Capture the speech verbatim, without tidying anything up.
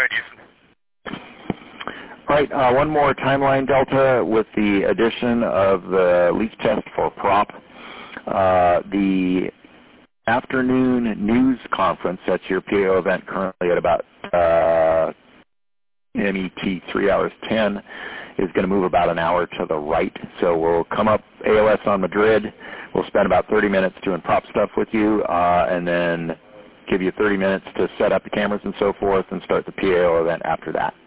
right, Houston. All right, uh, one more timeline, Delta, with the addition of the leak test for prop. Uh, the afternoon news conference, that's your P A O event currently at about uh, M E T three hours ten, is going to move about an hour to the right. So we'll come up A L S on Madrid. We'll spend about thirty minutes doing prop stuff with you, uh, and then give you thirty minutes to set up the cameras and so forth and start the P A O event after that.